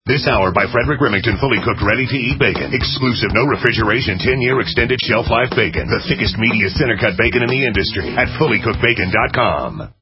This hour by Frederick Remington, fully cooked, ready-to-eat bacon. Exclusive, no refrigeration, 10-year extended shelf life bacon. The thickest, meatiest, center-cut bacon in the industry at fullycookedbacon.com.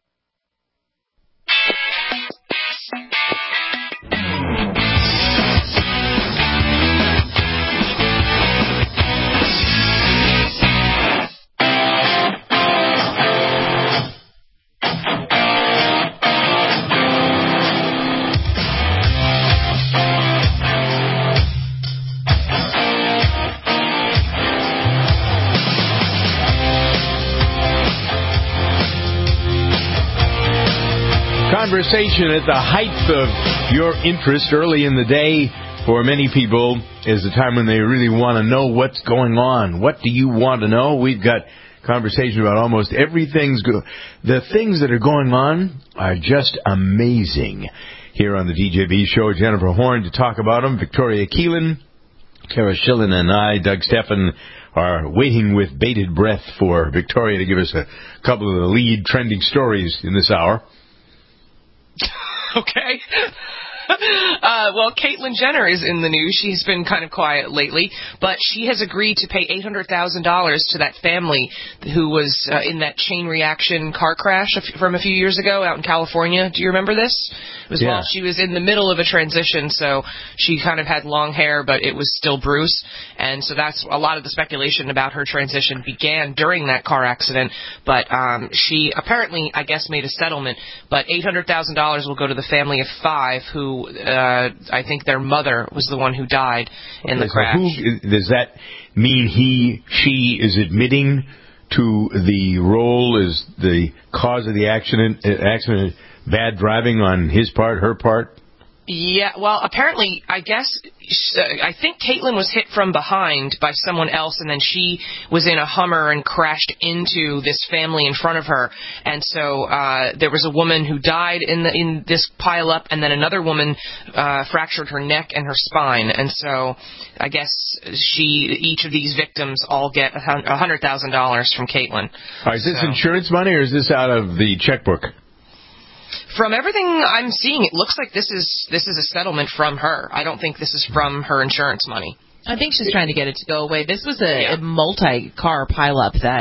Conversation at the height of your interest early in the day for many people is the time when they really want to know what's going on. What do you want to know? We've got conversation about almost everything's good. The things that are going on are just amazing. Here on the DJB show, Jennifer Horn to talk about them. Victoria Keelan, Kara Schillen, and I, Doug Steffen, are waiting with bated breath for Victoria to give us a couple of the lead trending stories in this hour. Okay. Well, Caitlyn Jenner is in the news. She's been kind of quiet lately, but she has agreed to pay $800,000 to that family who was in that chain reaction car crash from a few years ago out in California. Do you remember this? It was while she was in the middle of a transition, so she kind of had long hair, but it was still Bruce, and so that's a lot of the speculation about her transition began during that car accident, but she apparently, I guess, made a settlement, but $800,000 will go to the family of 5 who I think their mother was the one who died in the crash. So does that mean she is admitting to the role as the cause of the accident, bad driving on his part, her part? Yeah, well, apparently, I think Caitlyn was hit from behind by someone else, and then she was in a Hummer and crashed into this family in front of her. And so there was a woman who died in this pileup, and then another woman fractured her neck and her spine. And so I guess each of these victims all get $100,000 from Caitlyn. All right, is this insurance money, or is this out of the checkbook? From everything I'm seeing, it looks like this is a settlement from her. I don't think this is from her insurance money. I think she's trying to get it to go away. This was a multi-car pileup that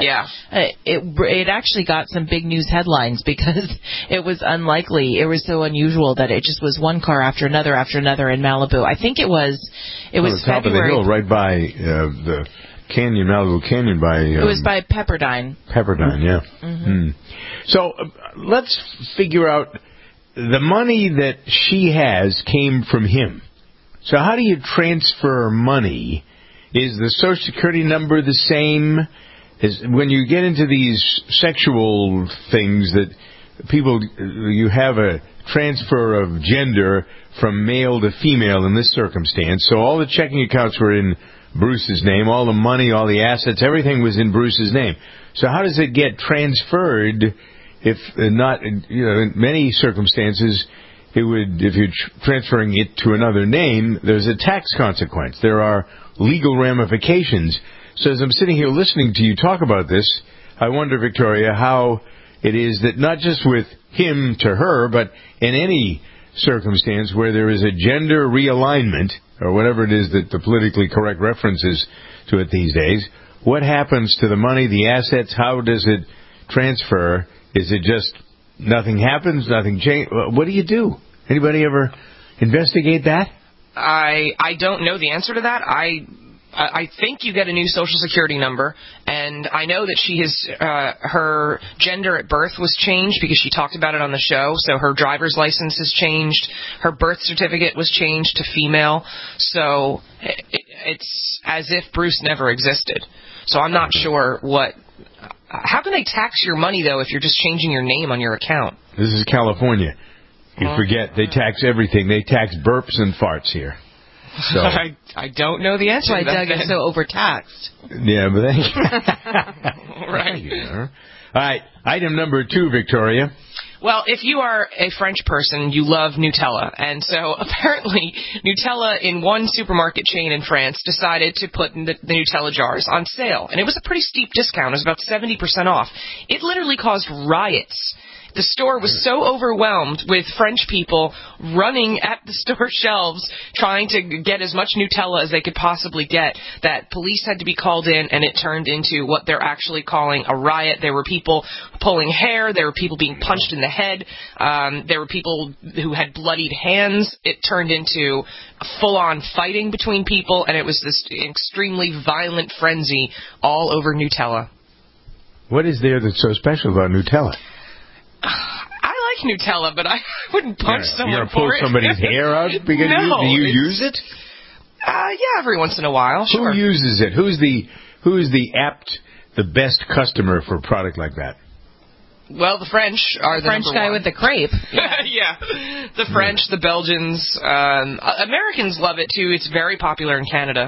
it actually got some big news headlines because it was unlikely. It was so unusual that it just was one car after another in Malibu. I think it was top February. Of the hill, right by the canyon, Malibu Canyon. It was by Pepperdine. Pepperdine, yeah. Mm-hmm. So let's figure out the money that she has came from him. So how do you transfer money? Is the Social Security number the same? When you get into these sexual things that people, you have a transfer of gender from male to female in this circumstance. So all the checking accounts were in Bruce's name, all the money, all the assets, everything was in Bruce's name. So how does it get transferred? If not, in many circumstances, if you're transferring it to another name, there's a tax consequence. There are legal ramifications. So as I'm sitting here listening to you talk about this, I wonder, Victoria, how it is that not just with him to her, but in any circumstance where there is a gender realignment, or whatever it is that the politically correct reference is to it these days, what happens to the money, the assets? How does it transfer? Is it just nothing happens, nothing changes? What do you do? Anybody ever investigate that? I don't know the answer to that. I think you get a new Social Security number, and I know that she has her gender at birth was changed because she talked about it on the show. So her driver's license has changed. Her birth certificate was changed to female. So it's as if Bruce never existed. So I'm not sure what. How can they tax your money, though, if you're just changing your name on your account? This is California. You forget, they tax everything. They tax burps and farts here. So I don't know the answer to that. That's why Doug is so overtaxed. Yeah, but right. All right, item number 2, Victoria. Well, if you are a French person, you love Nutella. And so apparently Nutella in one supermarket chain in France decided to put the Nutella jars on sale. And it was a pretty steep discount. It was about 70% off. It literally caused riots. The store was so overwhelmed with French people running at the store shelves trying to get as much Nutella as they could possibly get that police had to be called in, and it turned into what they're actually calling a riot. There were people pulling hair. There were people being punched in the head. There were people who had bloodied hands. It turned into full-on fighting between people, and it was this extremely violent frenzy all over Nutella. What is there that's so special about Nutella? I like Nutella, but I wouldn't punch someone for it. You're going to pull somebody's hair out? Because do you use it? Yeah, every once in a while, sure. Who uses it? Who's the best customer for a product like that? Well, the French are the French guy one. with the crepe. Yeah. The French, the Belgians. Americans love it, too. It's very popular in Canada.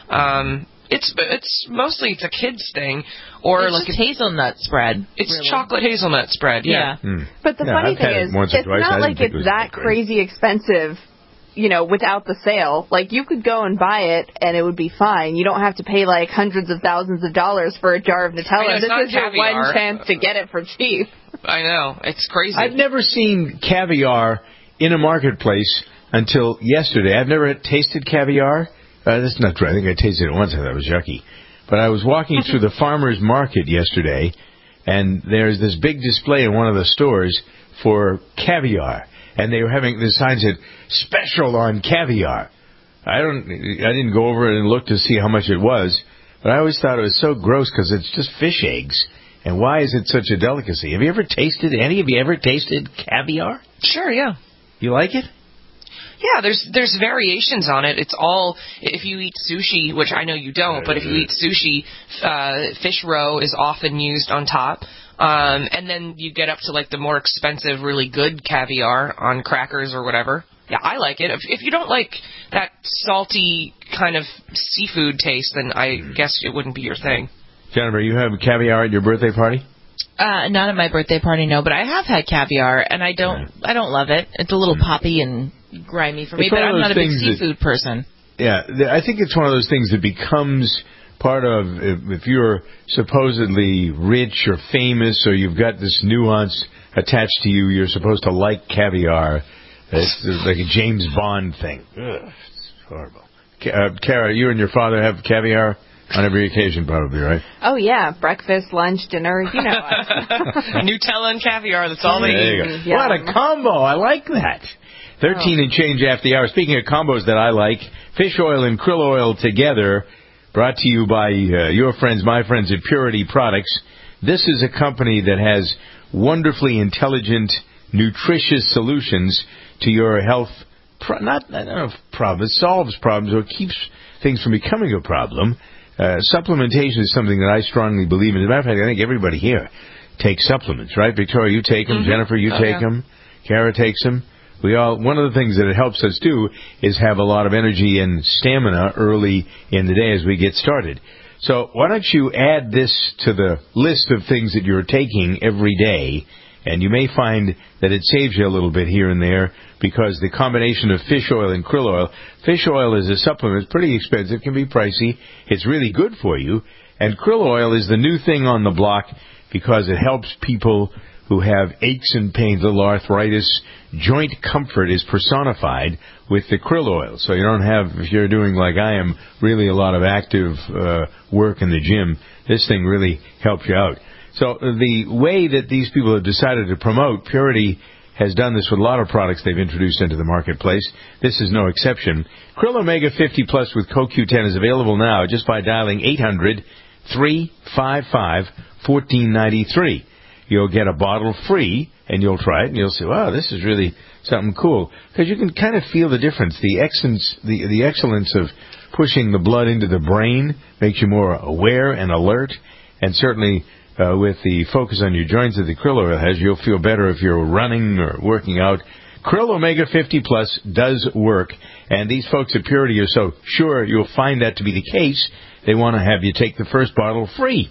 It's mostly a kids thing, or it's like just hazelnut spread. It's really. Chocolate hazelnut spread. Yeah. But the funny thing is, it's not like it's that crazy expensive. Without the sale, like you could go and buy it and it would be fine. You don't have to pay like hundreds of thousands of dollars for a jar of Nutella. This is your one chance to get it for cheap. I know, it's crazy. I've never seen caviar in a marketplace until yesterday. I've never tasted caviar. That's not true. I think I tasted it once. I thought it was yucky. But I was walking through the farmer's market yesterday, and there's this big display in one of the stores for caviar. And they were having the sign said special on caviar. I didn't go over it and look to see how much it was, but I always thought it was so gross because it's just fish eggs. And why is it such a delicacy? Have you ever tasted caviar? Sure, yeah. You like it? Yeah, there's variations on it. It's all, if you eat sushi, which I know you don't, but if you eat sushi, fish roe is often used on top. And then you get up to like the more expensive, really good caviar on crackers or whatever. Yeah, I like it. If you don't like that salty kind of seafood taste, then I guess it wouldn't be your thing. Jennifer, you have caviar at your birthday party? Not at my birthday party, no. But I have had caviar, and I don't love it. It's a little poppy and grimy for me, but I'm not a big seafood person. Yeah, I think it's one of those things that becomes part of, if you're supposedly rich or famous or you've got this nuance attached to you, you're supposed to like caviar. It's like a James Bond thing. Ugh, it's horrible. Kara, you and your father have caviar on every occasion, probably, right? Oh, yeah. Breakfast, lunch, dinner, you know us. Nutella and caviar, that's all they eat. What a combo. I like that. 13 and change after the hour. Speaking of combos that I like, fish oil and krill oil together, brought to you by your friends, my friends at Purity Products. This is a company that has wonderfully intelligent, nutritious solutions to your health. It solves problems or keeps things from becoming a problem. Supplementation is something that I strongly believe in. As a matter of fact, I think everybody here takes supplements, right? Victoria, you take them. Mm-hmm. Jennifer, you take them. Kara takes them. One of the things that it helps us do is have a lot of energy and stamina early in the day as we get started. So why don't you add this to the list of things that you're taking every day, and you may find that it saves you a little bit here and there because the combination of fish oil and krill oil, fish oil is a supplement, it's pretty expensive, can be pricey, it's really good for you, and krill oil is the new thing on the block because it helps people who have aches and pains, little arthritis. Joint comfort is personified with the krill oil. So you don't have, if you're doing like I am, really a lot of active work in the gym, this thing really helps you out. So the way that these people have decided to promote, Purity has done this with a lot of products they've introduced into the marketplace. This is no exception. Krill Omega 50 Plus with CoQ10 is available now just by dialing 800-355-1493. You'll get a bottle free, and you'll try it, and you'll say, wow, this is really something cool. Because you can kind of feel the difference. The excellence of pushing the blood into the brain makes you more aware and alert. And certainly with the focus on your joints that the krill oil has, you'll feel better if you're running or working out. Krill Omega 50 Plus does work. And these folks at Purity are so sure you'll find that to be the case, they want to have you take the first bottle free.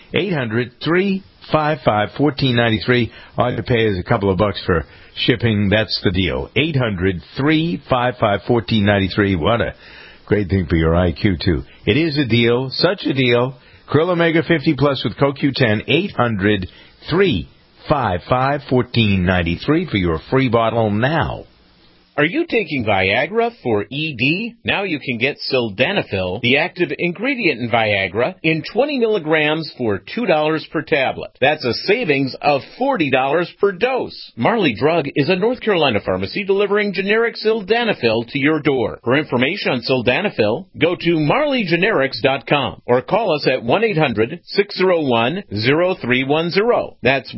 800-355-1493. All you have to pay is a couple of bucks for shipping. That's the deal. 800-355-1493. What a great thing for your IQ, too. It is a deal. Such a deal. Krill Omega 50 Plus with CoQ10. 800-355-1493. 855-1493 for your free bottle now. Are you taking Viagra for ED? Now you can get Sildenafil, the active ingredient in Viagra, in 20 milligrams for $2 per tablet. That's a savings of $40 per dose. Marley Drug is a North Carolina pharmacy delivering generic Sildenafil to your door. For information on Sildenafil, go to marleygenerics.com or call us at 1-800-601-0310. That's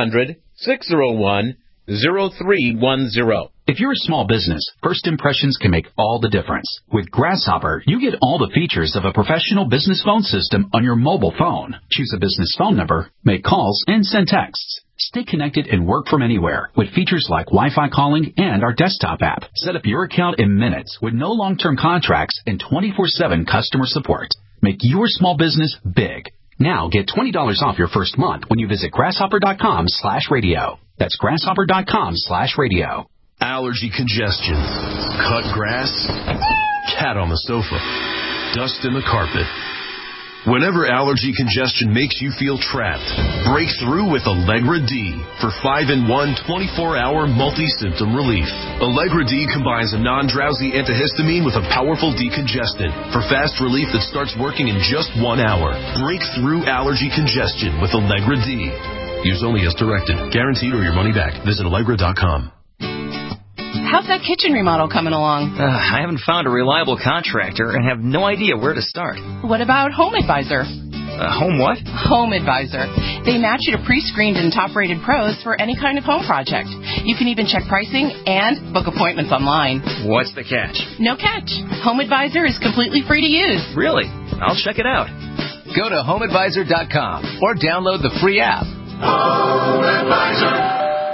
1-800-601-0310. If you're a small business, first impressions can make all the difference. With Grasshopper, you get all the features of a professional business phone system on your mobile phone. Choose a business phone number, make calls, and send texts. Stay connected and work from anywhere with features like Wi-Fi calling and our desktop app. Set up your account in minutes with no long-term contracts and 24/7 customer support. Make your small business big. Now get $20 off your first month when you visit grasshopper.com/radio. That's grasshopper.com/radio. Allergy congestion, cut grass, cat on the sofa, dust in the carpet. Whenever allergy congestion makes you feel trapped, break through with Allegra D for 5-in-1 24-hour multi-symptom relief. Allegra D combines a non-drowsy antihistamine with a powerful decongestant for fast relief that starts working in just 1 hour. Break through allergy congestion with Allegra D. Use only as directed. Guaranteed or your money back. Visit Allegra.com. How's that kitchen remodel coming along? I haven't found a reliable contractor and have no idea where to start. What about Home Advisor? Home what? Home Advisor. They match you to pre-screened and top-rated pros for any kind of home project. You can even check pricing and book appointments online. What's the catch? No catch. Home Advisor is completely free to use. Really? I'll check it out. Go to HomeAdvisor.com or download the free app. Home Advisor.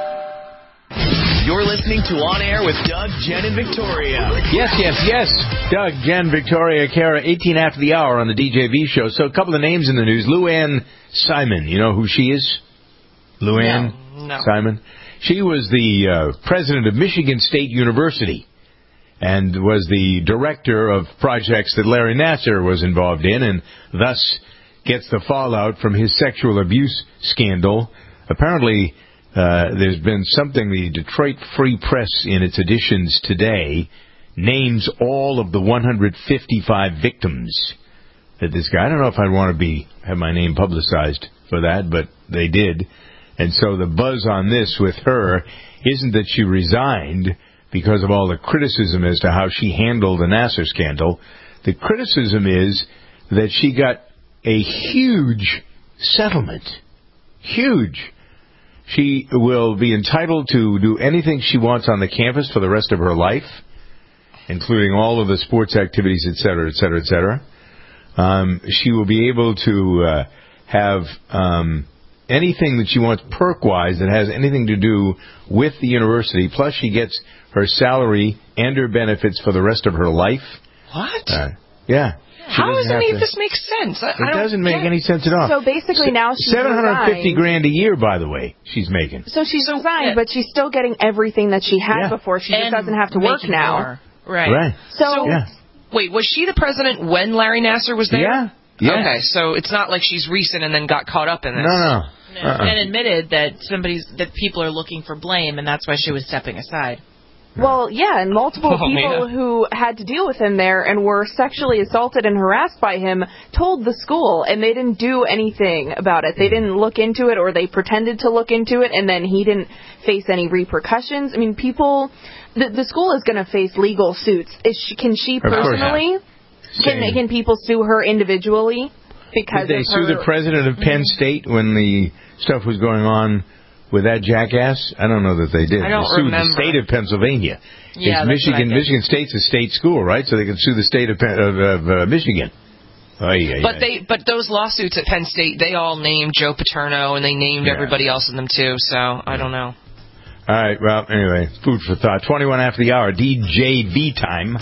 You're listening to On Air with Doug, Jen, and Victoria. Yes. Doug, Jen, Victoria, Kara, 18 after the hour on the DJV show. So a couple of names in the news. Luann Simon. You know who she is? Luann Simon. She was the president of Michigan State University and was the director of projects that Larry Nassar was involved in, and thus gets the fallout from his sexual abuse scandal. Apparently, there's been something, the Detroit Free Press in its editions today names all of the 155 victims that this guy, I don't know if I'd want to have my name publicized for that, but they did. And so the buzz on this with her isn't that she resigned because of all the criticism as to how she handled the Nassar scandal. The criticism is that she got a huge settlement. Huge. She will be entitled to do anything she wants on the campus for the rest of her life, including all of the sports activities, et cetera, et cetera, et cetera. She will be able to have anything that she wants perk-wise that has anything to do with the university. Plus, she gets her salary and her benefits for the rest of her life. What? Yeah. How does any of this make sense? It doesn't make any sense at all. So basically now she's $750,000 a year, by the way, she's making. So she's resigned, but she's still getting everything that she had before. She just doesn't have to work now. More. Right. So, wait, was she the president when Larry Nassar was there? Yeah. Okay, so it's not like she's recent and then got caught up in this. No. And admitted that people are looking for blame, and that's why she was stepping aside. Well, yeah, and multiple people who had to deal with him there and were sexually assaulted and harassed by him told the school, and they didn't do anything about it. They didn't look into it, or they pretended to look into it, and then he didn't face any repercussions. I mean, people, the school is going to face legal suits. Can she personally? Can people sue her individually? Because did they sue the president of Penn State when the stuff was going on with that jackass? I don't know that they did. I don't remember. The state of Pennsylvania. Yeah, Michigan State's a state school, right? So they can sue the state of Michigan. But those lawsuits at Penn State, they all named Joe Paterno, and they named everybody else in them too. So I don't know. All right. Well, anyway, food for thought. 21 after the hour. DJV time.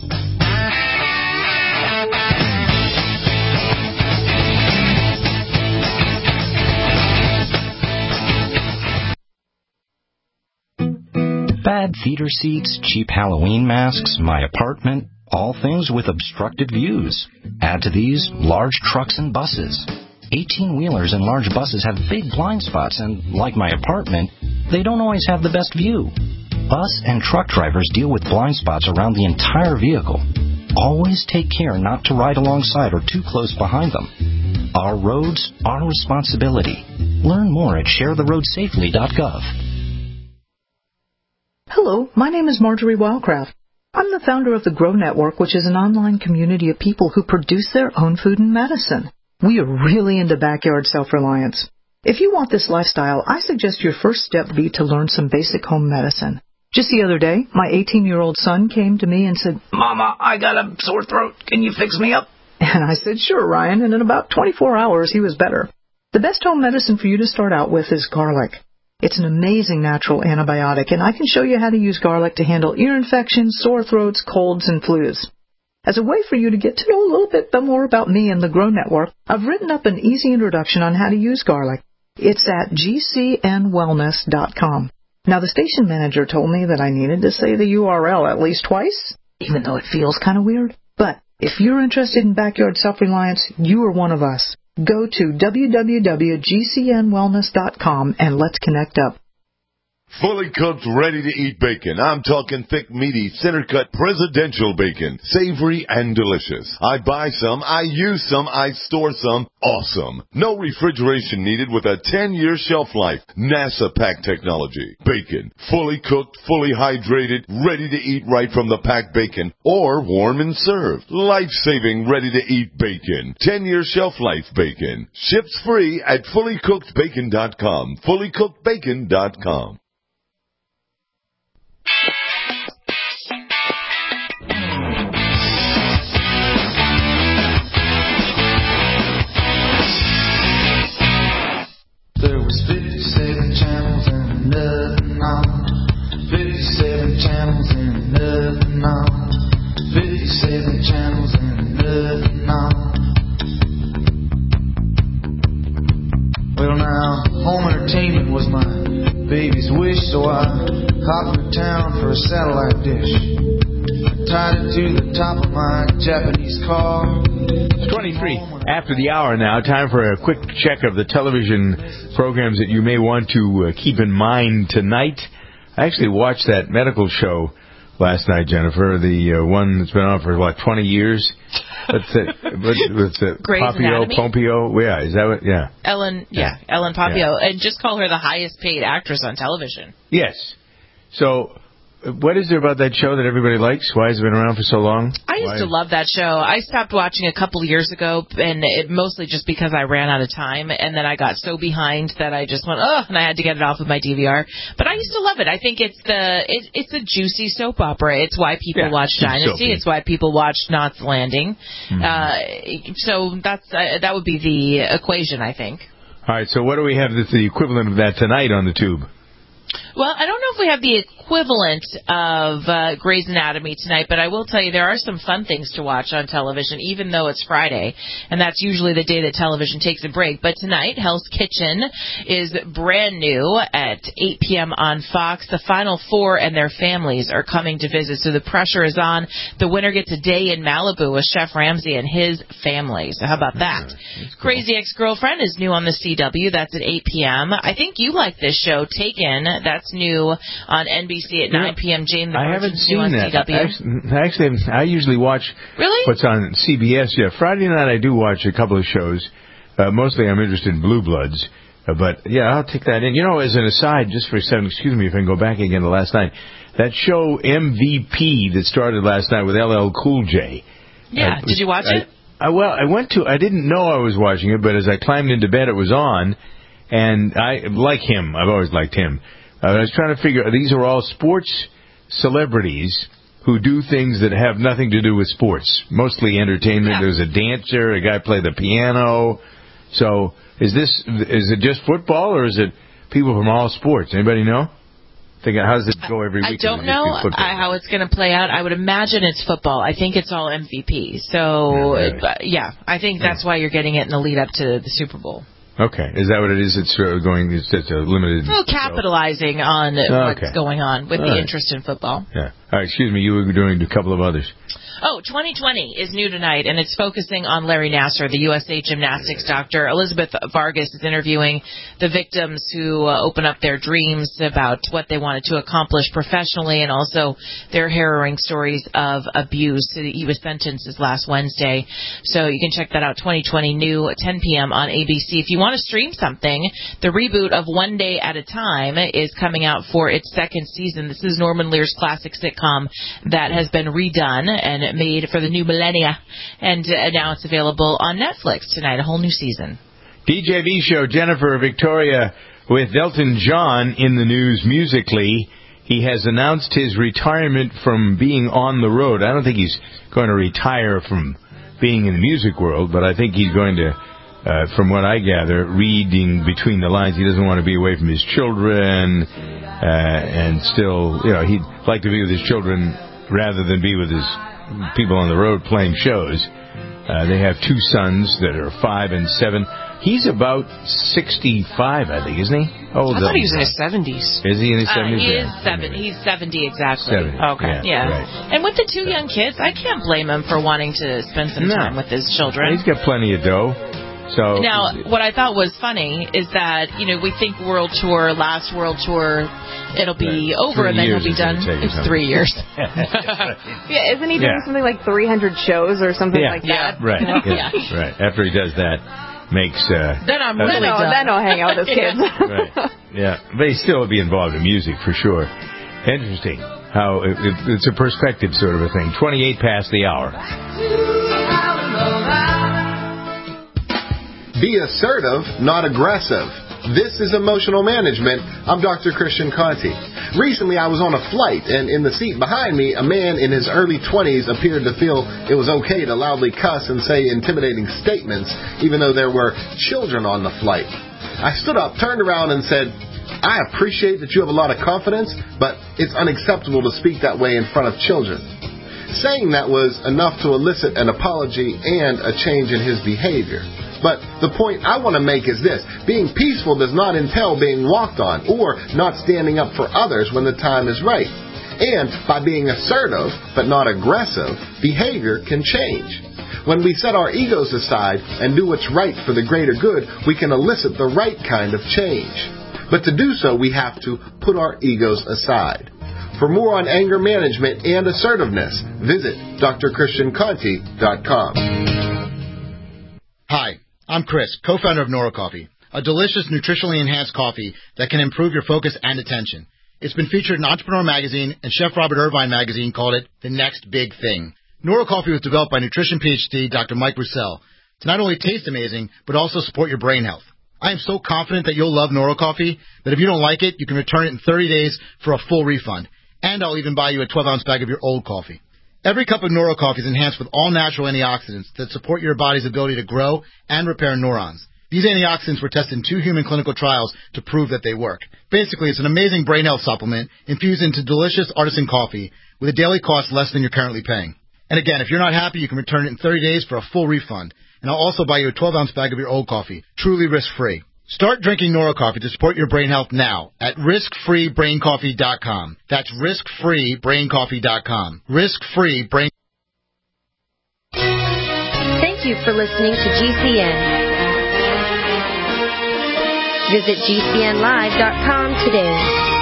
Bad theater seats, cheap Halloween masks, my apartment, all things with obstructed views. Add to these large trucks and buses. 18-wheelers and large buses have big blind spots, and like my apartment, they don't always have the best view. Bus and truck drivers deal with blind spots around the entire vehicle. Always take care not to ride alongside or too close behind them. Our roads, our responsibility. Learn more at sharetheroadsafely.gov. Hello, my name is Marjorie Wildcraft. I'm the founder of the Grow Network, which is an online community of people who produce their own food and medicine. We are really into backyard self-reliance. If you want this lifestyle, I suggest your first step be to learn some basic home medicine. Just the other day, my 18-year-old son came to me and said, "Mama, I got a sore throat. Can you fix me up?" And I said, "Sure, Ryan," and in about 24 hours, he was better. The best home medicine for you to start out with is garlic. It's an amazing natural antibiotic, and I can show you how to use garlic to handle ear infections, sore throats, colds, and flus. As a way for you to get to know a little bit more about me and the Grow Network, I've written up an easy introduction on how to use garlic. It's at gcnwellness.com. Now, the station manager told me that I needed to say the URL at least twice, even though it feels kind of weird. But if you're interested in backyard self-reliance, you are one of us. Go to www.gcnwellness.com and let's connect up. Fully cooked, ready-to-eat bacon. I'm talking thick, meaty, center-cut presidential bacon. Savory and delicious. I buy some, I use some, I store some. Awesome. No refrigeration needed with a 10-year shelf life. NASA pack technology. Bacon. Fully cooked, fully hydrated, ready to eat right from the packed bacon. Or warm and served. Life-saving, ready-to-eat bacon. 10-year shelf life bacon. Ships free at fullycookedbacon.com. Fullycookedbacon.com. There was 57 channels and nothing on. 57 channels and nothing on. 57 channels and nothing on. Well now, home entertainment was my baby's wish, so I hopped to town for a satellite dish. I tied it to the top of my Japanese car. It's 23 after the hour now. Time for a quick check of the television programs that you may want to keep in mind tonight. I actually watched that medical show last night, Jennifer, the one that's been on for, 20 years? What's it? Pompeo? Yeah, is that what? Yeah. Ellen Pompeo. Yeah. And just call her the highest paid actress on television. Yes. So, what is there about that show that everybody likes? Why has it been around for so long? I used to love that show. I stopped watching a couple years ago, and mostly just because I ran out of time, and then I got so behind that I just went, and I had to get it off of my DVR. But I used to love it. I think it's a juicy soap opera. It's why people watch Dynasty. It's why people watch Knots Landing. Mm-hmm. So that would be the equation, I think. All right, so what do we have that's the equivalent of that tonight on the tube? Well, I don't know if we have the equivalent of Grey's Anatomy tonight, but I will tell you there are some fun things to watch on television, even though it's Friday, and that's usually the day that television takes a break. But tonight, Hell's Kitchen is brand new at 8 p.m. on Fox. The Final Four and their families are coming to visit, so the pressure is on. The winner gets a day in Malibu with Chef Ramsay and his family. So how about that? Cool. Crazy Ex-Girlfriend is new on the CW. That's at 8 p.m. I think you like this show, Taken. That's new on NBC at 9 p.m. Jane the Virgin's I haven't seen on that. CW. Actually, I usually watch what's on CBS. Yeah, Friday night I do watch a couple of shows. Mostly I'm interested in Blue Bloods. But, yeah, I'll take that in. As an aside, just for a second, excuse me if I can go back again to last night, that show MVP that started last night with LL Cool J. Yeah, did you watch it? I didn't know I was watching it, but as I climbed into bed, it was on. And I like him. I've always liked him. I was trying to figure, these are all sports celebrities who do things that have nothing to do with sports, mostly entertainment. Yeah. There's a dancer, a guy played the piano. So is it just football, or is it people from all sports? Anybody know? How does it go every week? I don't know how it's going to play out. I would imagine it's football. I think it's all MVP. So, I think that's why you're getting it in the lead up to the Super Bowl. Okay. Is that what it is? It's a limited... Well, capitalizing on what's going on with the interest in football. Yeah. All right, excuse me. You were doing a couple of others. Oh, 2020 is new tonight, and it's focusing on Larry Nassar, the USA Gymnastics doctor. Elizabeth Vargas is interviewing the victims who open up their dreams about what they wanted to accomplish professionally and also their harrowing stories of abuse. He was sentenced this last Wednesday. So you can check that out, 2020 new at 10 p.m. on ABC. If you want to stream something, the reboot of One Day at a Time is coming out for its second season. This is Norman Lear's classic sitcom that has been redone and made for the new millennia, and now it's available on Netflix tonight, a whole new season. DJV show, Jennifer Victoria with Elton John in the news musically. He has announced his retirement from being on the road. I don't think he's going to retire from being in the music world, but I think he's going to, from what I gather, reading between the lines, he doesn't want to be away from his children, and still, he'd like to be with his children rather than be with his people on the road playing shows. They have two sons that are 5 and 7. He's about 65, I think, isn't he? I thought he was in his 70s. Is he in his 70s? He is 70. He's 70 exactly. 70. Okay. Yeah. Right. And with the two young kids, I can't blame him for wanting to spend some time with his children. He's got plenty of dough. So now, what I thought was funny is that, we think world tour, last world tour, it'll be over and then he'll be done. It's 3 years. Yeah, isn't he doing something like 300 shows or something like that? Right. Right. After he does that, makes... then I'm really done. Then I'll hang out with his kids. Right. Yeah. But he still will be involved in music for sure. Interesting how it's a perspective sort of a thing. 28 past the hour. Be assertive, not aggressive. This is Emotional Management. I'm Dr. Christian Conti. Recently, I was on a flight, and in the seat behind me, a man in his early 20s appeared to feel it was okay to loudly cuss and say intimidating statements, even though there were children on the flight. I stood up, turned around, and said, I appreciate that you have a lot of confidence, but it's unacceptable to speak that way in front of children. Saying that was enough to elicit an apology and a change in his behavior. But the point I want to make is this. Being peaceful does not entail being walked on or not standing up for others when the time is right. And by being assertive, but not aggressive, behavior can change. When we set our egos aside and do what's right for the greater good, we can elicit the right kind of change. But to do so, we have to put our egos aside. For more on anger management and assertiveness, visit drchristianconti.com. Hi, I'm Chris, co-founder of NeuroCoffee, a delicious, nutritionally enhanced coffee that can improve your focus and attention. It's been featured in Entrepreneur Magazine, and Chef Robert Irvine Magazine called it the next big thing. NeuroCoffee was developed by nutrition PhD Dr. Mike Roussel to not only taste amazing, but also support your brain health. I am so confident that you'll love NeuroCoffee that if you don't like it, you can return it in 30 days for a full refund. And I'll even buy you a 12-ounce bag of your old coffee. Every cup of NeuroCoffee is enhanced with all-natural antioxidants that support your body's ability to grow and repair neurons. These antioxidants were tested in 2 human clinical trials to prove that they work. Basically, it's an amazing brain health supplement infused into delicious artisan coffee with a daily cost less than you're currently paying. And again, if you're not happy, you can return it in 30 days for a full refund. And I'll also buy you a 12-ounce bag of your old coffee, truly risk-free. Start drinking NeuroCoffee to support your brain health now at riskfreebraincoffee.com. That's riskfreebraincoffee.com. Risk-free-brain... Thank you for listening to GCN. Visit GCNlive.com today.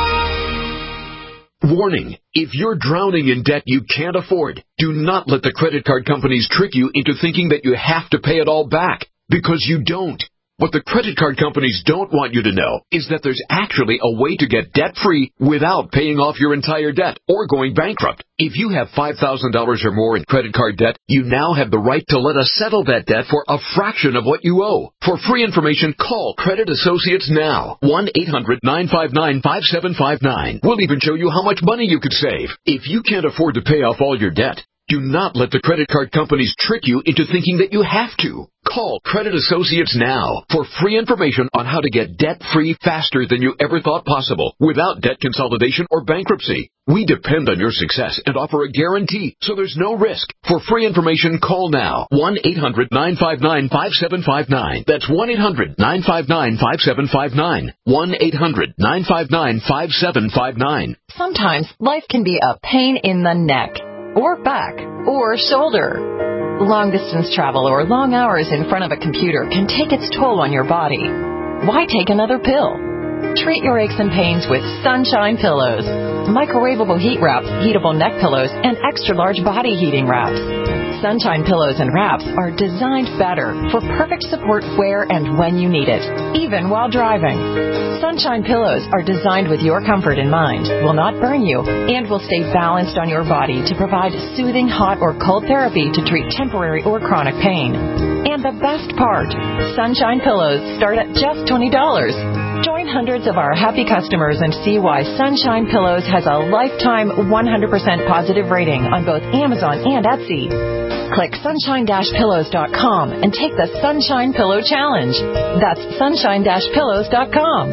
Warning, if you're drowning in debt you can't afford, do not let the credit card companies trick you into thinking that you have to pay it all back, because you don't. What the credit card companies don't want you to know is that there's actually a way to get debt-free without paying off your entire debt or going bankrupt. If you have $5,000 or more in credit card debt, you now have the right to let us settle that debt for a fraction of what you owe. For free information, call Credit Associates now. 1-800-959-5759. We'll even show you how much money you could save. If you can't afford to pay off all your debt, do not let the credit card companies trick you into thinking that you have to. Call Credit Associates now for free information on how to get debt-free faster than you ever thought possible without debt consolidation or bankruptcy. We depend on your success and offer a guarantee, so there's no risk. For free information, call now. 1-800-959-5759. That's 1-800-959-5759. 1-800-959-5759. Sometimes life can be a pain in the neck. or back or shoulder. Long-distance travel or long hours in front of a computer can take its toll on your body. Why take another pill? Treat your aches and pains with Sunshine Pillows. Microwavable heat wraps, heatable neck pillows, and extra-large body heating wraps. Sunshine Pillows and wraps are designed better for perfect support where and when you need it, even while driving. Sunshine Pillows are designed with your comfort in mind, will not burn you, and will stay balanced on your body to provide soothing hot or cold therapy to treat temporary or chronic pain. And the best part, Sunshine Pillows start at just $20. Join hundreds of our happy customers and see why Sunshine Pillows has a lifetime 100% positive rating on both Amazon and Etsy. Click sunshine-pillows.com and take the Sunshine Pillow Challenge. That's sunshine-pillows.com.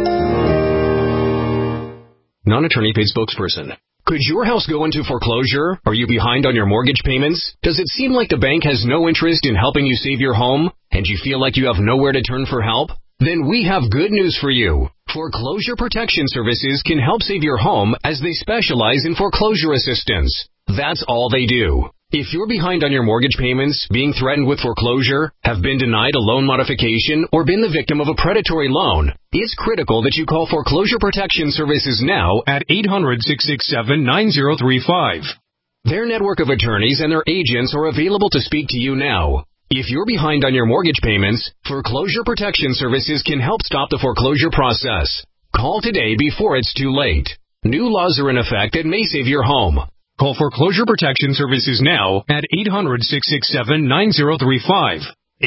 Non-attorney paid spokesperson. Could your house go into foreclosure? Are you behind on your mortgage payments? Does it seem like the bank has no interest in helping you save your home? And you feel like you have nowhere to turn for help? Then we have good news for you. Foreclosure Protection Services can help save your home as they specialize in foreclosure assistance. That's all they do. If you're behind on your mortgage payments, being threatened with foreclosure, have been denied a loan modification, or been the victim of a predatory loan, it's critical that you call Foreclosure Protection Services now at 800-667-9035. Their network of attorneys and their agents are available to speak to you now. If you're behind on your mortgage payments, Foreclosure Protection Services can help stop the foreclosure process. Call today before it's too late. New laws are in effect that may save your home. Call Foreclosure Protection Services now at 800-667-9035.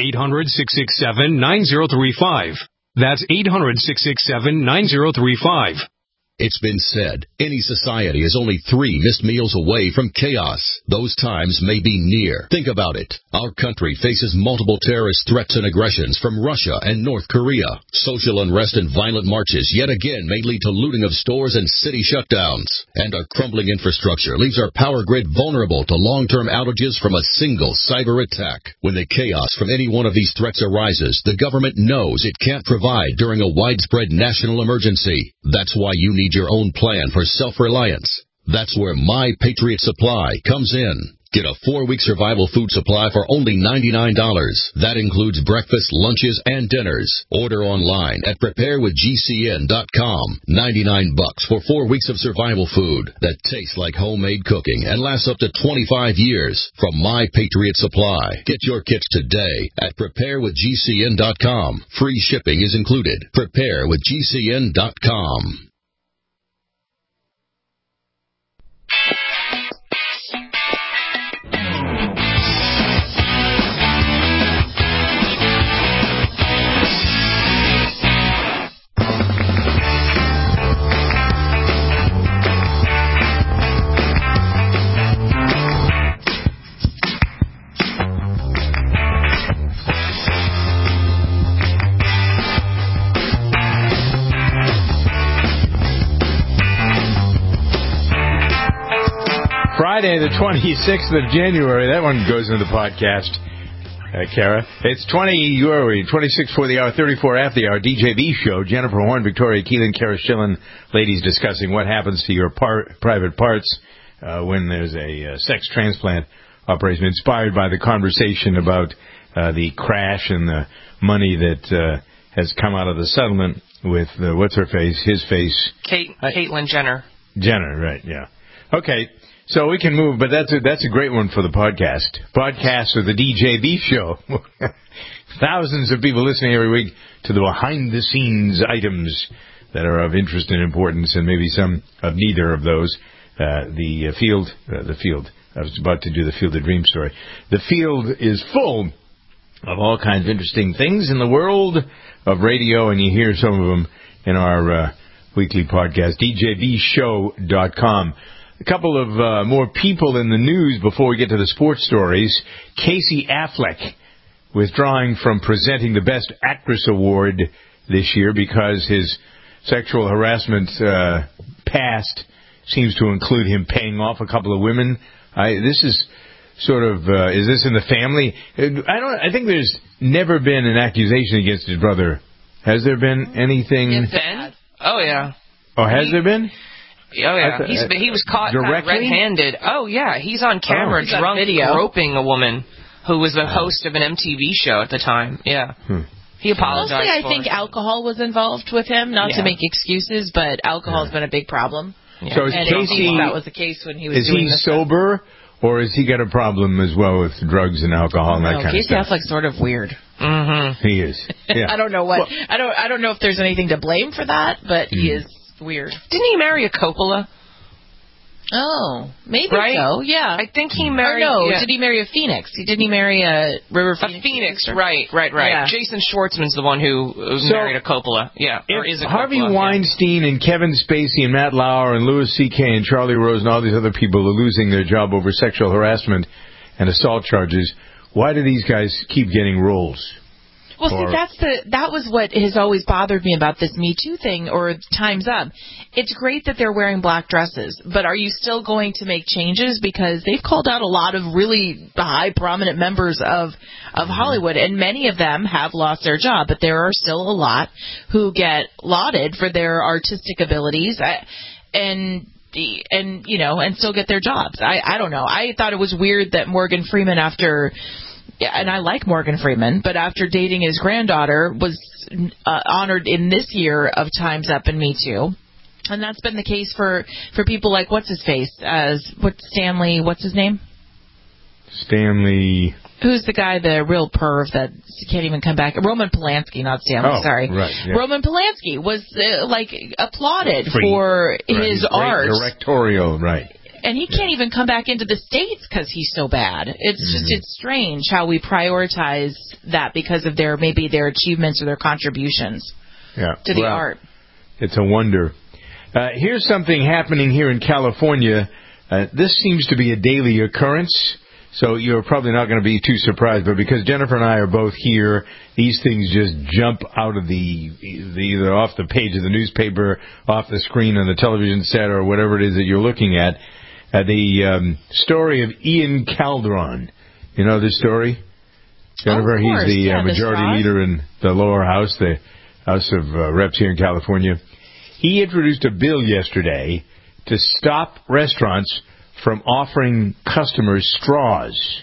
800-667-9035. That's 800-667-9035. It's been said, any society is only 3 missed meals away from chaos. Those times may be near. Think about it. Our country faces multiple terrorist threats and aggressions from Russia and North Korea. Social unrest and violent marches yet again may lead to looting of stores and city shutdowns. And our crumbling infrastructure leaves our power grid vulnerable to long-term outages from a single cyber attack. When the chaos from any one of these threats arises, the government knows it can't provide during a widespread national emergency. That's why you need your own plan for self-reliance. That's where My Patriot Supply comes in. Get a 4-week survival food supply for only $99. That includes breakfast, lunches, and dinners. Order online at preparewithgcn.com. $99 for 4 weeks of survival food that tastes like homemade cooking and lasts up to 25 years from My Patriot Supply. Get your kits today at preparewithgcn.com. Free shipping is included. Preparewithgcn.com. Friday, the 26th of January. That one goes into the podcast, Kara. It's 26 for the hour, 34 after the hour. DJB show. Jennifer Horn, Victoria Keelan, Kara Schillen. Ladies discussing what happens to your private parts when there's a sex transplant operation. Inspired by the conversation about the crash and the money that has come out of the settlement with what's her face, his face, Caitlyn Jenner. Jenner, right? Yeah. Okay. So we can move, but that's a great one for the podcast. Podcast of the DJB show. Thousands of people listening every week to the behind-the-scenes items that are of interest and importance, and maybe some of neither of those. The field. I was about to do the Field of Dreams story. The field is full of all kinds of interesting things in the world of radio, and you hear some of them in our weekly podcast, djbshow.com. A couple of more people in the news before we get to the sports stories. Casey Affleck withdrawing from presenting the Best Actress Award this year because his sexual harassment past seems to include him paying off a couple of women. This is sort of, is this in the family? I think there's never been an accusation against his brother. Has there been anything? Ben? Oh, yeah. Oh, has there been? Oh, yeah. He was caught red-handed. Oh, yeah. He's on camera drunk groping a woman who was the host of an MTV show at the time. Yeah. He apologized. Mostly, I think alcohol was involved with him, not to make excuses, but alcohol has been a big problem. Yeah. So Casey, that was the case when he was doing this. Is he sober, or has he got a problem as well with drugs and alcohol and that kind of stuff? Casey Affleck's sort of weird. Mm-hmm. He is. Yeah. I don't know what. I don't know if there's anything to blame for that, but he is weird. Didn't he marry a Coppola? Oh, maybe so. Yeah, I think he married. Did he marry a Phoenix? Didn't he marry a River Phoenix? A Phoenix, right. Yeah. Jason Schwartzman's the one who married a Coppola. Yeah, or is a Harvey Coppola, Weinstein and Kevin Spacey and Matt Lauer and Louis C.K. and Charlie Rose and all these other people are losing their job over sexual harassment and assault charges. Why do these guys keep getting roles? Well, see, that was what has always bothered me about this Me Too thing, or Time's Up. It's great that they're wearing black dresses, but are you still going to make changes? Because they've called out a lot of really high, prominent members of Hollywood, and many of them have lost their job, but there are still a lot who get lauded for their artistic abilities and still get their jobs. I don't know. I thought it was weird that Morgan Freeman, and I like Morgan Freeman, but after dating his granddaughter, was honored in this year of Time's Up and Me Too. And that's been the case for people like, what's his name? Stanley. Who's the guy, the real perv that can't even come back? Roman Polanski, not Stanley, sorry. Right, yeah. Roman Polanski was, applauded for his art. Directorial, right. And he can't even come back into the States because he's so bad. It's strange how we prioritize that because of their achievements or their contributions to the art. It's a wonder. Here's something happening here in California. This seems to be a daily occurrence, so you're probably not going to be too surprised. But because Jennifer and I are both here, these things just jump out of either off the page of the newspaper, off the screen on the television set, or whatever it is that you're looking at. The story of Ian Calderon. You know this story? Jennifer, he's the majority leader in the lower house, the House of Reps here in California. He introduced a bill yesterday to stop restaurants from offering customers straws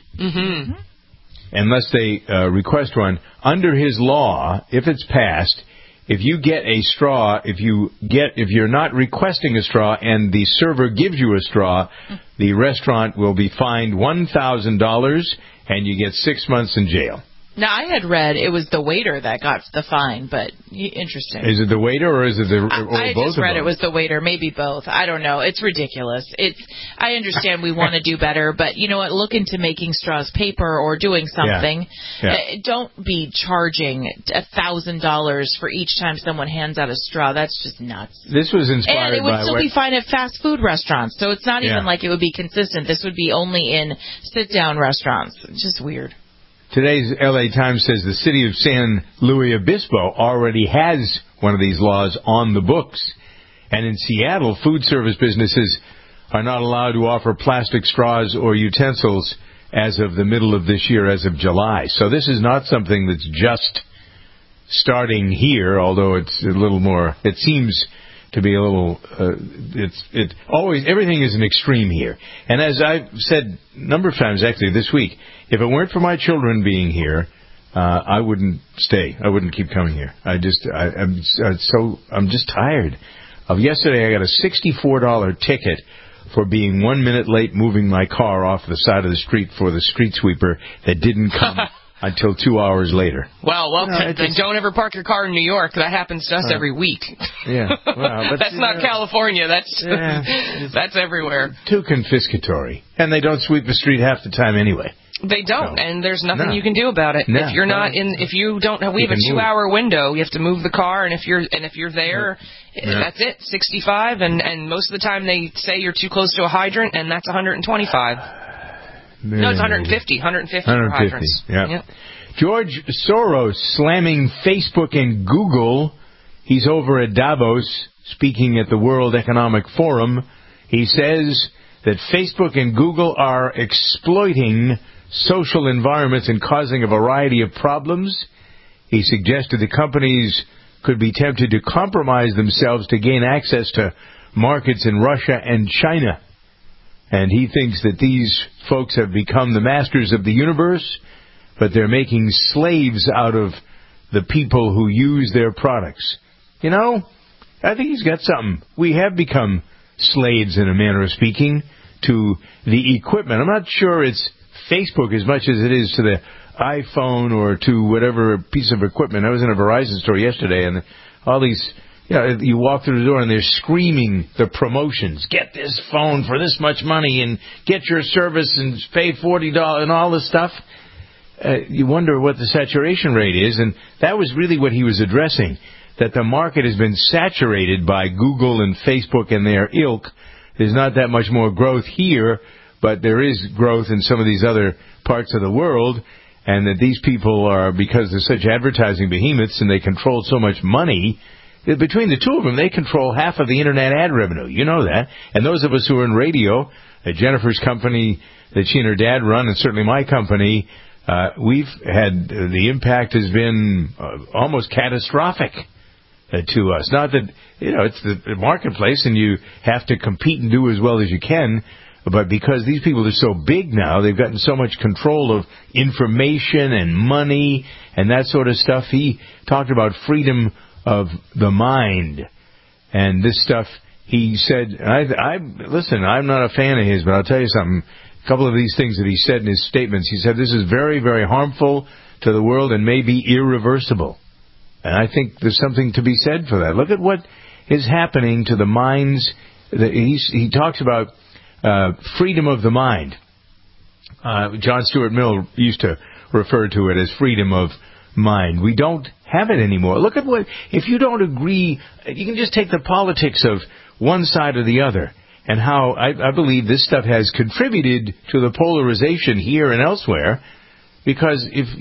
unless they request one. Under his law, if it's passed, if you get a straw, if you're not requesting a straw and the server gives you a straw, the restaurant will be fined $1,000 and you get 6 months in jail. Now, I had read it was the waiter that got the fine, but interesting. Is it the waiter or is it I both just read it was the waiter, maybe both. I don't know. It's ridiculous. I understand we want to do better, but you know what? Look into making straws paper or doing something. Don't be charging $1,000 for each time someone hands out a straw. That's just nuts. This was inspired by... And it would still be fine at fast food restaurants, so it's not even like it would be consistent. This would be only in sit-down restaurants. It's just weird. Today's L.A. Times says the city of San Luis Obispo already has one of these laws on the books. And in Seattle, food service businesses are not allowed to offer plastic straws or utensils as of the middle of this year, as of July. So this is not something that's just starting here, although it's a little more, it seems to be a little, everything is an extreme here. And as I've said a number of times actually this week, if it weren't for my children being here, I wouldn't stay. I wouldn't keep coming here. I'm just tired of yesterday. I got a $64 ticket for being 1 minute late moving my car off the side of the street for the street sweeper that didn't come until 2 hours later. Well, then don't ever park your car in New York. That happens to us every week. Yeah. Well, but that's not California. That's everywhere. Too confiscatory. And they don't sweep the street half the time anyway. They don't, and there's nothing you can do about it. If you're not we have a 2-hour window. You have to move the car, and if you're there, that's it, 65, and most of the time they say you're too close to a hydrant, and that's 125. No, it's 150 for hydrants. Yeah. Yep. George Soros slamming Facebook and Google. He's over at Davos speaking at the World Economic Forum. He says that Facebook and Google are exploiting social environments and causing a variety of problems. He suggested the companies could be tempted to compromise themselves to gain access to markets in Russia and China. And he thinks that these folks have become the masters of the universe, but they're making slaves out of the people who use their products. You know, I think he's got something. We have become slaves, in a manner of speaking, to the equipment. I'm not sure it's Facebook as much as it is to the iPhone or to whatever piece of equipment. I was in a Verizon store yesterday, and all these, you walk through the door and they're screaming the promotions. Get this phone for this much money and get your service and pay $40 and all this stuff. You wonder what the saturation rate is, and that was really what he was addressing, that the market has been saturated by Google and Facebook and their ilk. There's not that much more growth here, but there is growth in some of these other parts of the world, and that these people are, because they're such advertising behemoths and they control so much money, between the two of them, they control half of the Internet ad revenue. You know that. And those of us who are in radio, Jennifer's company that she and her dad run, and certainly my company, we've had, the impact has been almost catastrophic to us. Not that, it's the marketplace and you have to compete and do as well as you can, but because these people are so big now, they've gotten so much control of information and money and that sort of stuff. He talked about freedom of the mind and this stuff. He said, listen, I'm not a fan of his, but I'll tell you something. A couple of these things that he said in his statements, he said this is very, very harmful to the world and may be irreversible. And I think there's something to be said for that. Look at what is happening to the minds. He talks about freedom of the mind. John Stuart Mill used to refer to it as freedom of mind. We don't have it anymore. Look at if you don't agree, you can just take the politics of one side or the other, and how I believe this stuff has contributed to the polarization here and elsewhere, because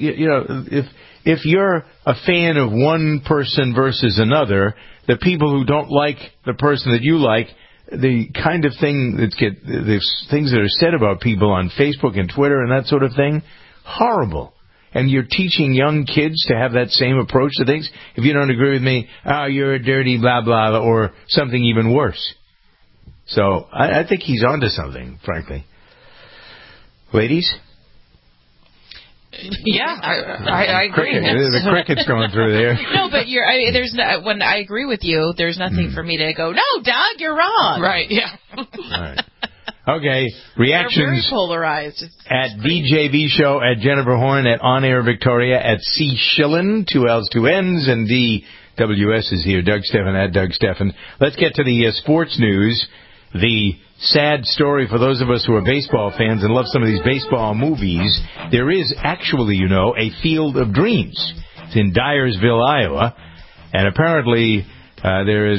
if you're a fan of one person versus another, the people who don't like the person that you like, the kind of thing the things that are said about people on Facebook and Twitter and that sort of thing, horrible. And you're teaching young kids to have that same approach to things. If you don't agree with me, you're a dirty blah blah, or something even worse. So I think he's onto something, frankly. Ladies? Yeah, I agree. The cricket's going through there. No, but when I agree with you, there's nothing for me to go, no, Doug, you're wrong. Right, yeah. All right. Okay, reactions. They're very polarized. At DJV Show, at Jennifer Horn, at On Air Victoria, at C. Schillen, 2 L's, 2 N's, and DWS is here. Doug Stephan, at Doug Stephan. Let's get to the sports news. The sad story for those of us who are baseball fans and love some of these baseball movies. There is actually, a Field of Dreams. It's in Dyersville, Iowa, and apparently there's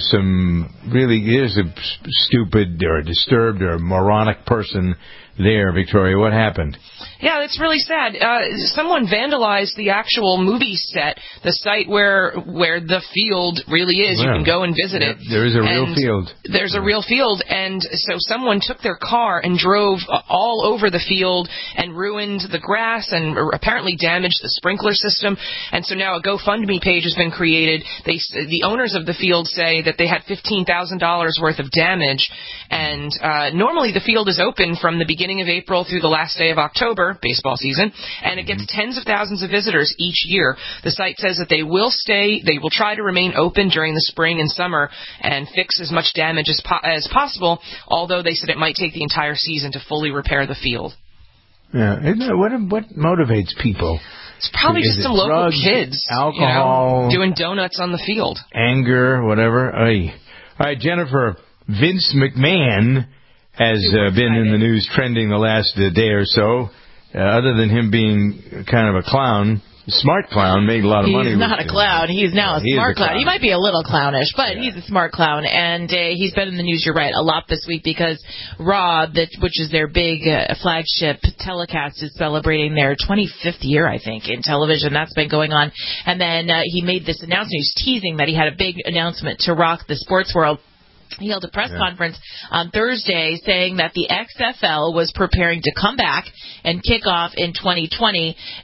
a stupid or disturbed or moronic person there, Victoria. What happened? Yeah, it's really sad. Someone vandalized the actual movie set, the site where the field really is. Yeah. You can go and visit it. There is a real field. There's a real field, and so someone took their car and drove all over the field and ruined the grass and apparently damaged the sprinkler system. And so now a GoFundMe page has been created. The owners of the field say that they had $15,000 worth of damage, and normally the field is open from the beginning of April through the last day of October, baseball season, and it gets tens of thousands of visitors each year. The site says that they will try to remain open during the spring and summer and fix as much damage as possible, although they said it might take the entire season to fully repair the field. Yeah, what motivates people? It's probably just some local kids, alcohol, doing donuts on the field. Anger, whatever. All right, Jennifer, Vince McMahon has been in the news trending the last day or so. Other than him being kind of a clown, smart clown, made a lot of money. He's not a clown. He's now a smart clown. He might be a little clownish, but he's a smart clown. And he's been in the news, you're right, a lot this week because Raw, which is their big flagship telecast, is celebrating their 25th year, I think, in television. That's been going on. And then he made this announcement. He was teasing that he had a big announcement to rock the sports world. He held a press conference on Thursday saying that the XFL was preparing to come back and kick off in 2020.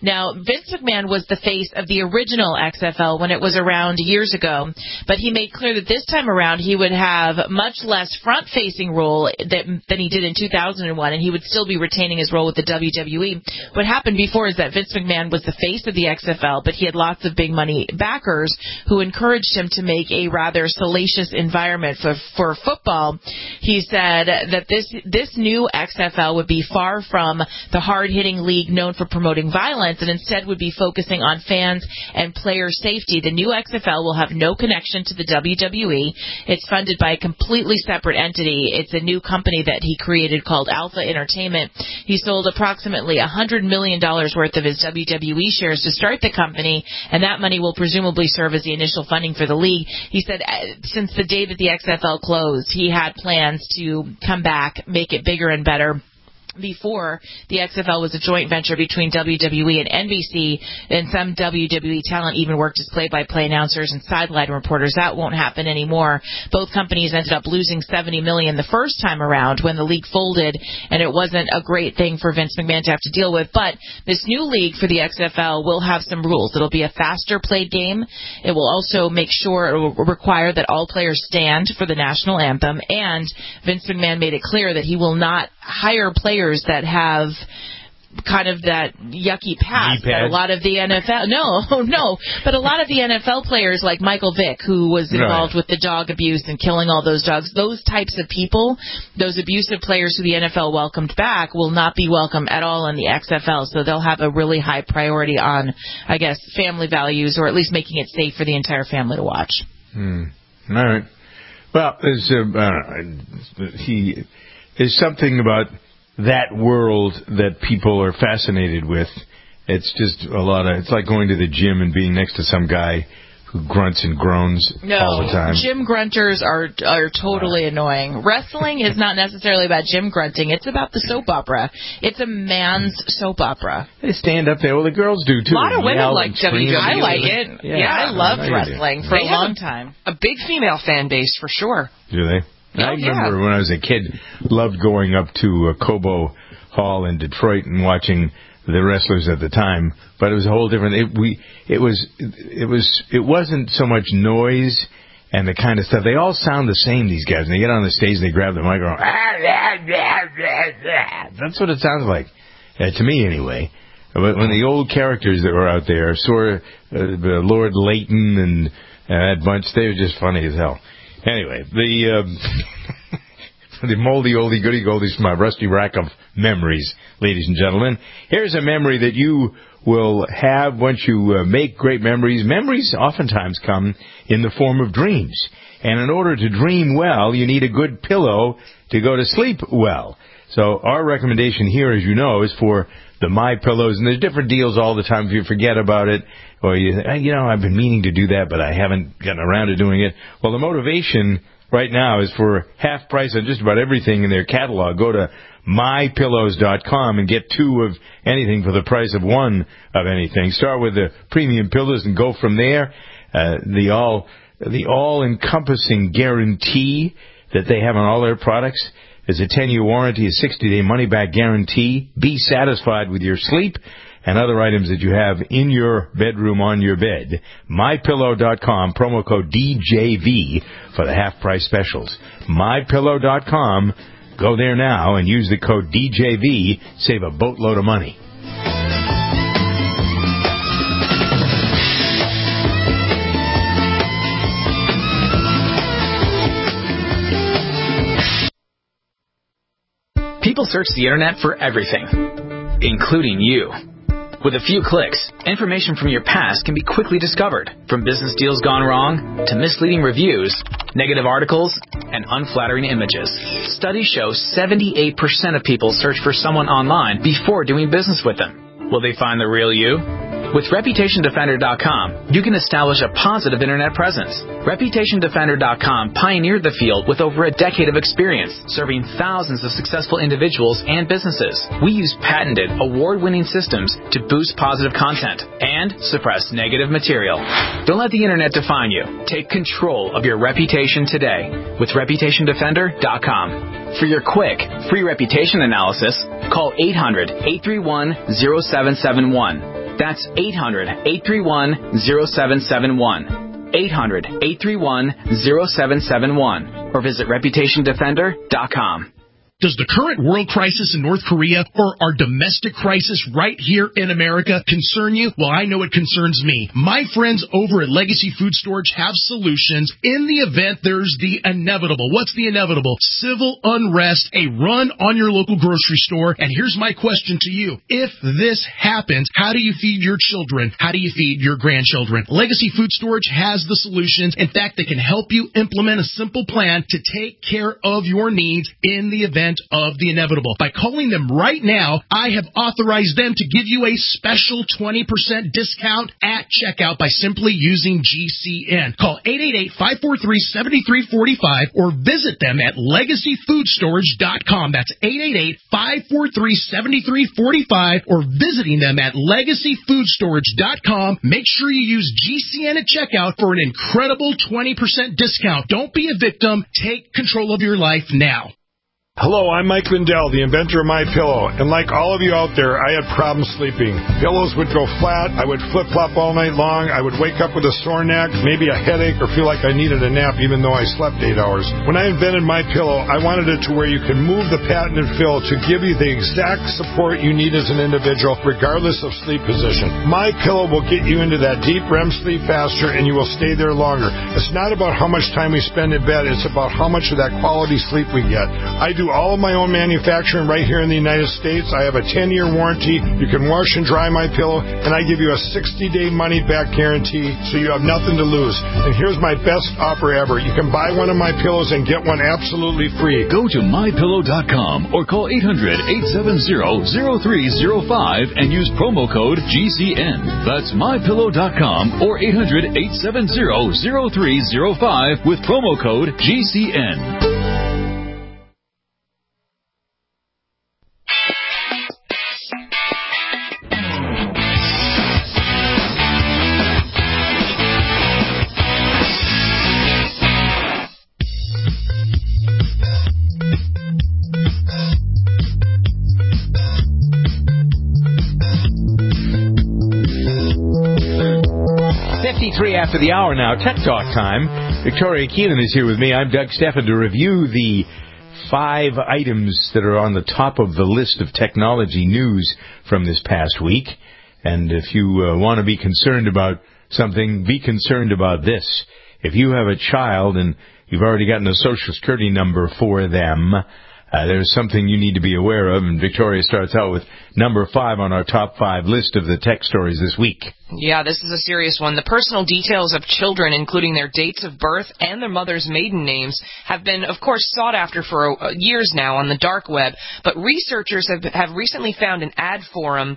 Now, Vince McMahon was the face of the original XFL when it was around years ago, but he made clear that this time around he would have much less front-facing role than he did in 2001, and he would still be retaining his role with the WWE. What happened before is that Vince McMahon was the face of the XFL, but he had lots of big money backers who encouraged him to make a rather salacious environment for football. He said that this new XFL would be far from the hard-hitting league known for promoting violence, and instead would be focusing on fans and player safety. The new XFL will have no connection to the WWE. It's funded by a completely separate entity. It's a new company that he created called Alpha Entertainment. He sold approximately $100 million worth of his WWE shares to start the company, and that money will presumably serve as the initial funding for the league. He said since the day that the XFL closed, he had plans to come back, make it bigger and better. Before, the XFL was a joint venture between WWE and NBC, and some WWE talent even worked as play-by-play announcers and sideline reporters. That won't happen anymore. Both companies ended up losing $70 million the first time around when the league folded, and it wasn't a great thing for Vince McMahon to have to deal with. But this new league for the XFL will have some rules. It'll be a faster played game. It will also make sure, it will require that all players stand for the national anthem, and Vince McMahon made it clear that he will not hire players that have kind of that yucky past that a lot of the NFL but a lot of the NFL players like Michael Vick, who was involved with the dog abuse and killing all those dogs, those types of people, those abusive players who the NFL welcomed back will not be welcome at all in the XFL, so they'll have a really high priority on, I guess, family values, or at least making it safe for the entire family to watch. All right. Well, there's something about that world that people are fascinated with. It's just it's like going to the gym and being next to some guy who grunts and groans all the time. Gym grunters are totally annoying. Wrestling is not necessarily about gym grunting. It's about the soap opera. It's a man's soap opera. They stand up there. Well, the girls do, too. A lot of women like WWE. I like it. Yeah, I loved wrestling for a long time. A big female fan base, for sure. Do they? I remember when I was a kid, loved going up to Cobo Hall in Detroit and watching the wrestlers at the time. But it was a whole different. It wasn't so much noise and the kind of stuff. They all sound the same. These guys. And they get on the stage, and they grab the microphone. That's what it sounds like, to me anyway. But when the old characters that were out there, Lord Leighton and that bunch, they were just funny as hell. Anyway, the moldy oldie goody goldies from my rusty rack of memories, ladies and gentlemen. Here's a memory that you will have once you make great memories. Memories oftentimes come in the form of dreams. And in order to dream well, you need a good pillow to go to sleep well. So our recommendation here, as you know, is for the My Pillows, and there's different deals all the time if you forget about it, or I've been meaning to do that, but I haven't gotten around to doing it. Well, the motivation right now is for half price on just about everything in their catalog. Go to mypillows.com and get 2 of anything for the price of 1 of anything. Start with the premium pillows and go from there. The all-encompassing guarantee that they have on all their products is a 10-year warranty, a 60-day money-back guarantee. Be satisfied with your sleep and other items that you have in your bedroom on your bed. MyPillow.com, promo code DJV for the half-price specials. MyPillow.com. Go there now and use the code DJV. Save a boatload of money. People search the internet for everything, including you. With a few clicks, information from your past can be quickly discovered, from business deals gone wrong to misleading reviews, negative articles, and unflattering images. Studies show 78% of people search for someone online before doing business with them. Will they find the real you? With ReputationDefender.com, you can establish a positive internet presence. ReputationDefender.com pioneered the field with over a decade of experience, serving thousands of successful individuals and businesses. We use patented, award-winning systems to boost positive content and suppress negative material. Don't let the internet define you. Take control of your reputation today with ReputationDefender.com. For your quick, free reputation analysis, call 800-831-0771. That's 800-831-0771. 800-831-0771. Or visit ReputationDefender.com. Does the current world crisis in North Korea or our domestic crisis right here in America concern you? Well, I know it concerns me. My friends over at Legacy Food Storage have solutions in the event there's the inevitable. What's the inevitable? Civil unrest, a run on your local grocery store. And here's my question to you. If this happens, how do you feed your children? How do you feed your grandchildren? Legacy Food Storage has the solutions. In fact, they can help you implement a simple plan to take care of your needs in the event of the inevitable. By calling them right now, I have authorized them to give you a special 20% discount at checkout by simply using GCN. Call 888-543-7345 or visit them at LegacyFoodStorage.com. That's 888-543-7345 or visiting them at LegacyFoodStorage.com. Make sure you use GCN at checkout for an incredible 20% discount. Don't be a victim. Take control of your life now. Hello, I'm Mike Lindell, the inventor of MyPillow, and like all of you out there, I had problems sleeping. Pillows would go flat, I would flip-flop all night long, I would wake up with a sore neck, maybe a headache, or feel like I needed a nap even though I slept 8 hours. When I invented MyPillow, I wanted it to where you can move the patented fill to give you the exact support you need as an individual, regardless of sleep position. MyPillow will get you into that deep REM sleep faster, and you will stay there longer. It's not about how much time we spend in bed, it's about how much of that quality sleep we get. I do all of my own manufacturing right here in the United States. I have a 10-year warranty. You can wash and dry my pillow, and I give you a 60-day money-back guarantee, so you have nothing to lose. And here's my best offer ever. You can buy one of my pillows and get one absolutely free. Go to MyPillow.com or call 800-870-0305 and use promo code GCN. That's MyPillow.com or 800-870-0305 with promo code GCN. After the hour now, Tech Talk time. Victoria Keelan is here with me. I'm Doug Steffen to review the 5 items that are on the top of the list of technology news from this past week. And if you want to be concerned about something, be concerned about this. If you have a child and you've already gotten a Social Security number for them, there's something you need to be aware of. And Victoria starts out with number 5 on our top 5 list of the tech stories this week. Yeah, this is a serious one. The personal details of children, including their dates of birth and their mother's maiden names, have been, of course, sought after for years now on the dark web. But researchers have recently found an ad forum,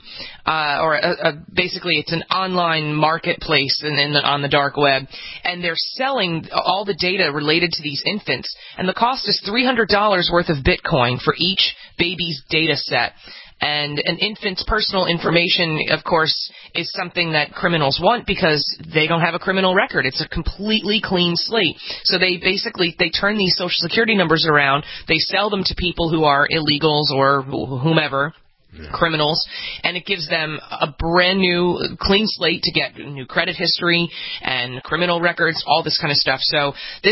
basically it's an online marketplace on the dark web, and they're selling all the data related to these infants. And the cost is $300 worth of Bitcoin for each baby's data set. And an infant's personal information, of course, is something that criminals want because they don't have a criminal record. It's a completely clean slate. So they turn these Social Security numbers around. They sell them to people who are illegals or whomever. Criminals, and it gives them a brand new clean slate to get new credit history and criminal records, all this kind of stuff. So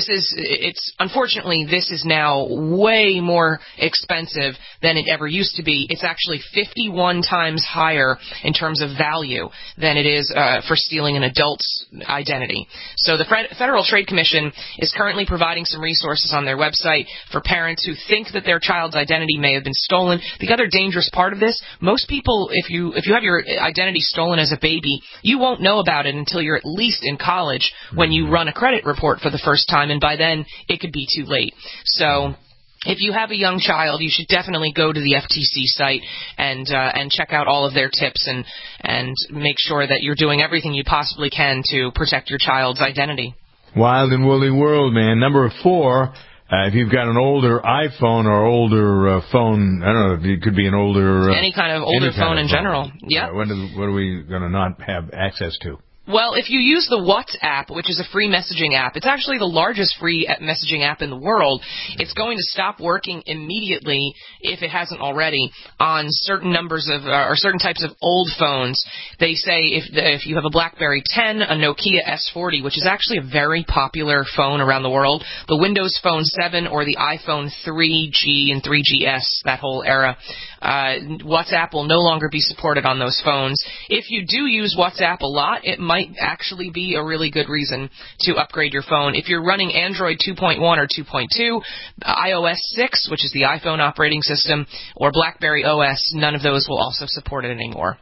unfortunately, this is now way more expensive than it ever used to be. It's actually 51 times higher in terms of value than it is for stealing an adult's identity. So the Federal Trade Commission is currently providing some resources on their website for parents who think that their child's identity may have been stolen. The other dangerous part of this, most people, if you have your identity stolen as a baby, you won't know about it until you're at least in college when you run a credit report for the first time, and by then it could be too late. So if you have a young child, you should definitely go to the FTC site and check out all of their tips and make sure that you're doing everything you possibly can to protect your child's identity. Wild and woolly world, man. Number 4. If you've got an older iPhone or older phone, I don't know, it could be an older... any kind of older phone in general. Yeah. What are we going to not have access to? Well, if you use the WhatsApp, which is a free messaging app, it's actually the largest free messaging app in the world. It's going to stop working immediately, if it hasn't already, on certain numbers of or certain types of old phones. They say if you have a BlackBerry 10, a Nokia S40, which is actually a very popular phone around the world, the Windows Phone 7 or the iPhone 3G and 3GS, that whole era, WhatsApp will no longer be supported on those phones. If you do use WhatsApp a lot, it might actually be a really good reason to upgrade your phone. If you're running Android 2.1 or 2.2, iOS 6, which is the iPhone operating system, or BlackBerry OS, none of those will also support it anymore.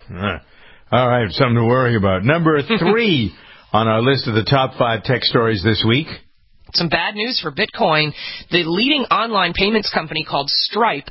All right, something to worry about. Number 3 on our list of the top 5 tech stories this week. Some bad news for Bitcoin. The leading online payments company called Stripe,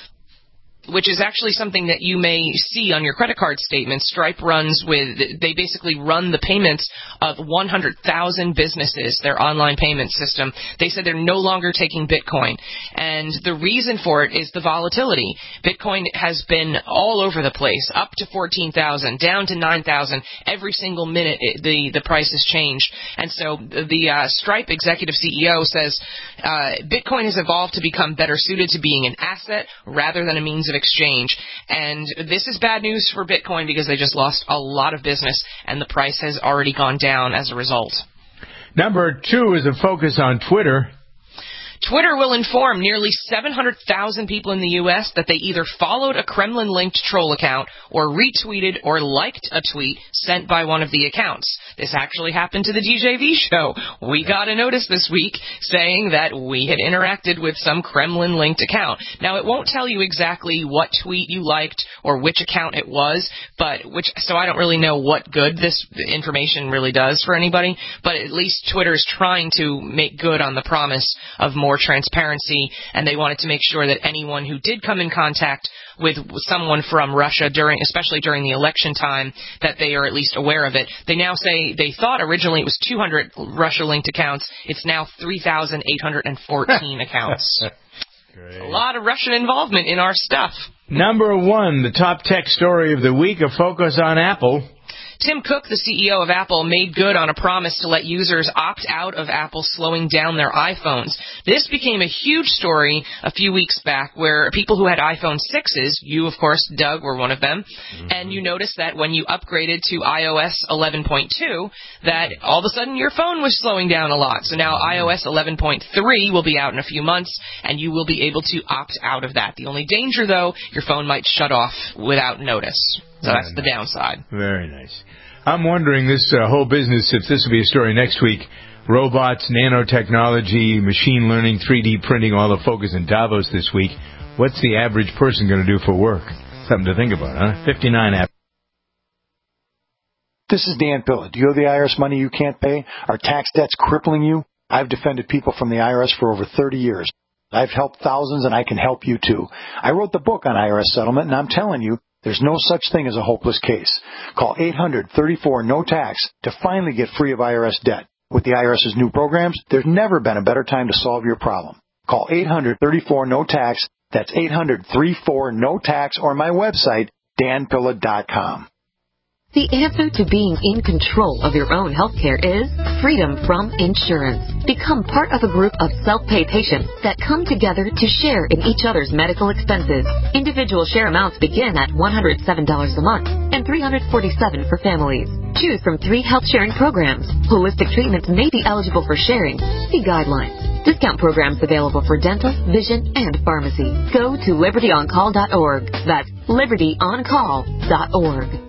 which is actually something that you may see on your credit card statement. Stripe they basically run the payments of 100,000 businesses, their online payment system. They said they're no longer taking Bitcoin. And the reason for it is the volatility. Bitcoin has been all over the place, up to 14,000, down to 9,000. Every single minute the price has changed. And so the Stripe executive CEO says Bitcoin has evolved to become better suited to being an asset rather than a means of exchange. And this is bad news for Bitcoin because they just lost a lot of business and the price has already gone down as a result. Number 2 is a focus on Twitter. Twitter will inform nearly 700,000 people in the U.S. that they either followed a Kremlin-linked troll account or retweeted or liked a tweet sent by one of the accounts. This actually happened to the DJV show. We got a notice this week saying that we had interacted with some Kremlin-linked account. Now, it won't tell you exactly what tweet you liked or which account it was, so I don't really know what good this information really does for anybody, but at least Twitter is trying to make good on the promise of more transparency, and they wanted to make sure that anyone who did come in contact with someone from Russia, especially during the election time, that they are at least aware of it. They now say they thought originally it was 200 Russia-linked accounts. It's now 3,814 accounts. Great. A lot of Russian involvement in our stuff. Number 1, the top tech story of the week, a focus on Apple. Tim Cook, the CEO of Apple, made good on a promise to let users opt out of Apple slowing down their iPhones. This became a huge story a few weeks back where people who had iPhone 6s, you, of course, Doug, were one of them, and you noticed that when you upgraded to iOS 11.2, that all of a sudden your phone was slowing down a lot. So now iOS 11.3 will be out in a few months, and you will be able to opt out of that. The only danger, though, your phone might shut off without notice. So that's the downside. Very nice. I'm wondering, this whole business, if this will be a story next week, robots, nanotechnology, machine learning, 3D printing, all the focus in Davos this week, what's the average person going to do for work? Something to think about, huh? 59 app. This is Dan Pilla. Do you owe the IRS money you can't pay? Are tax debts crippling you? I've defended people from the IRS for over 30 years. I've helped thousands, and I can help you, too. I wrote the book on IRS settlement, and I'm telling you, there's no such thing as a hopeless case. Call 800-34-NO-TAX to finally get free of IRS debt. With the IRS's new programs, there's never been a better time to solve your problem. Call 800-34-NO-TAX. That's 800-34-NO-TAX, or my website, danpilla.com. The answer to being in control of your own healthcare is freedom from insurance. Become part of a group of self-pay patients that come together to share in each other's medical expenses. Individual share amounts begin at $107 a month and $347 for families. Choose from 3 health sharing programs. Holistic treatments may be eligible for sharing. See guidelines. Discount programs available for dental, vision, and pharmacy. Go to libertyoncall.org. That's libertyoncall.org.